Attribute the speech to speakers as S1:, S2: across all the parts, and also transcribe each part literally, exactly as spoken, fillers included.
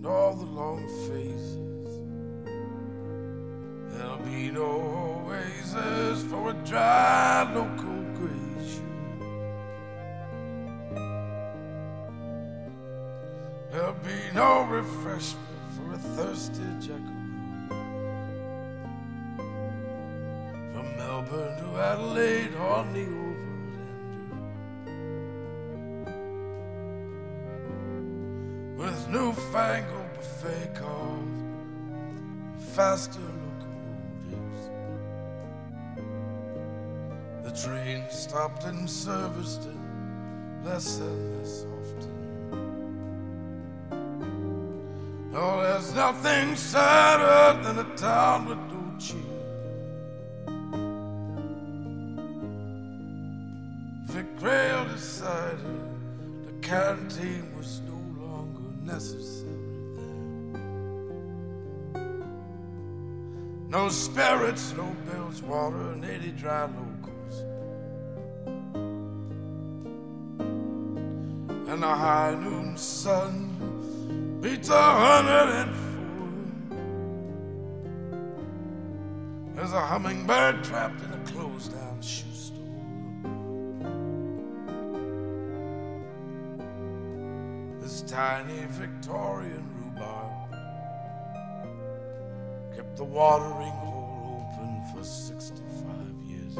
S1: all the long phases. There'll be no oasis for a dry local glacier. There'll be no refreshment for a thirsty jackaroo. From Melbourne to Adelaide on the overlander, with newfangled buffet cars, faster locomotives. The train stopped and serviced it less and less often. Oh, there's nothing sadder than a town with no cheer. Vic Rail decided the canteen was no longer necessary there. No spirits, no bilge water, and eighty dry locals. And the high noon sun beats a hundred and four. There's a hummingbird trapped in a closed-down shoe store. This tiny Victorian rhubarb kept the watering hole open for sixty-five years.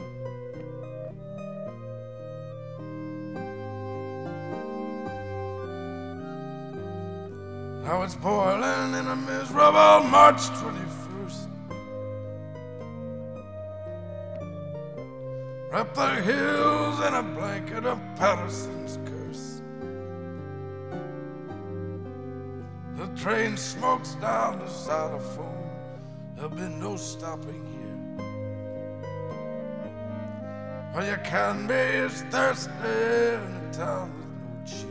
S1: Now it's boiling in a miserable March twenty-first. Wrap the hills in a blanket of Patterson's curse. The train smokes down the xylophone. There'll be no stopping here. All you can be is thirsty in a town with no cheer.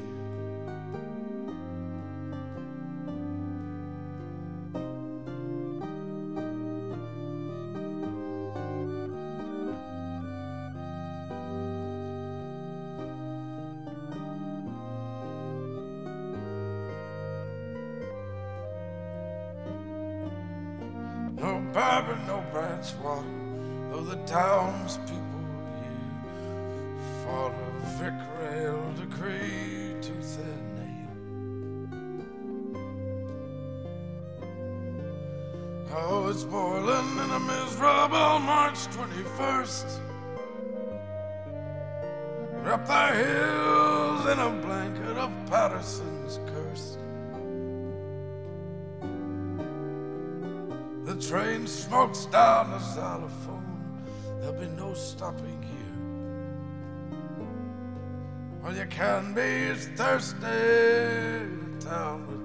S1: No bourbon, no branch water, though the townspeople here fought a Vic Rail decree tooth and nail. Oh, it's boiling in a miserable March twenty-first. Wrap the hills in a blanket of Patterson's curse. The train smokes down the xylophone. There'll be no stopping here. All you can be is thirsty in a town with